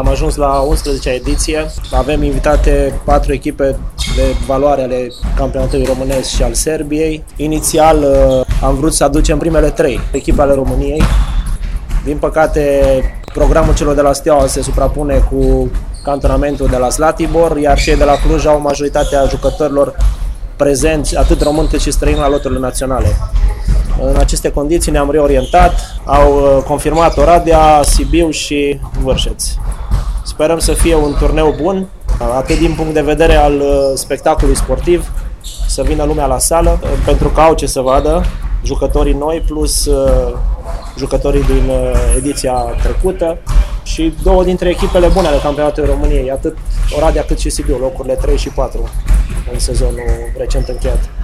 Am ajuns la 11-a ediție, avem invitate 4 echipe de valoare ale campionatului românesc și al Serbiei. Inițial am vrut să aducem primele 3 echipe ale României. Din păcate, programul celor de la Steaua se suprapune cu cantonamentul de la Zlatibor, iar cei de la Cluj au majoritatea jucătorilor prezenți, atât români cât și străini, la loturile naționale. În aceste condiții ne-am reorientat, au confirmat Oradea, Sibiu și Vârșeț. Sperăm să fie un turneu bun, atât din punct de vedere al spectacolului sportiv, să vină lumea la sală, pentru că au ce să vadă, jucătorii noi plus jucătorii din ediția trecută și 2 dintre echipele bune ale campionatului României, atât Oradea cât și Sibiu, locurile 3 și 4 în sezonul recent încheiat.